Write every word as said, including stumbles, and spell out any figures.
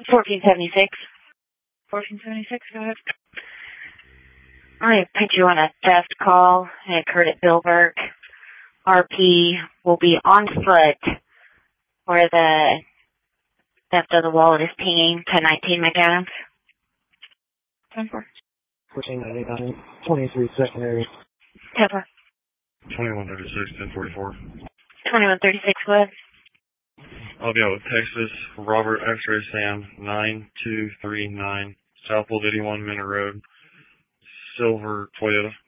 fourteen seventy-six. fourteen seventy-six, go ahead. I put you on a theft call. It occurred at Billburg. R P will be on foot where the theft of the wallet is pinging to nineteen McAdams. ten four. fourteen ninety-nine, twenty-three secondary. ten four. twenty-one thirty-six, ten forty-four. twenty-one thirty-six, what? I'll be out with Texas, Robert X-Ray Sam, nine two three nine, Southwold eighty-one Minute Road, silver Toyota.